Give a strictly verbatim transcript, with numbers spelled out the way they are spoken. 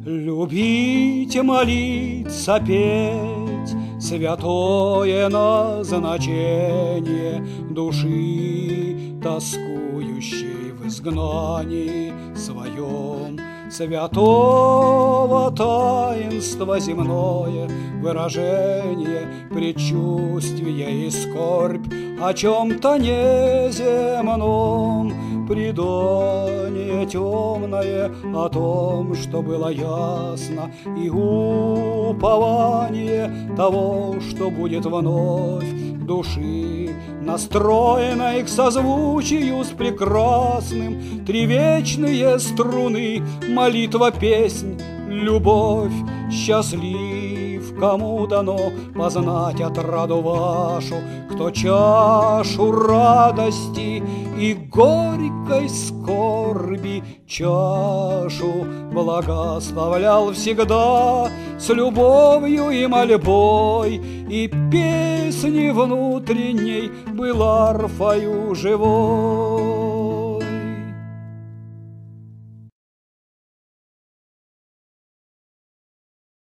Любить, молиться, петь — святое назначение души, тоскующей в изгнании своем. Святого таинства земное выражение, предчувствие и скорбь о чем-то неземном, предание темное о том, что было ясно, и упование того, что будет вновь души, настроенной к созвучию с прекрасным, три вечные струны, молитва, песнь, любовь, счастлив, кому дано познать отраду вашу, кто чашу радости и горькой скорби, чашу благословлял всегда с любовью и мольбой, и песни внутренней был арфою живой.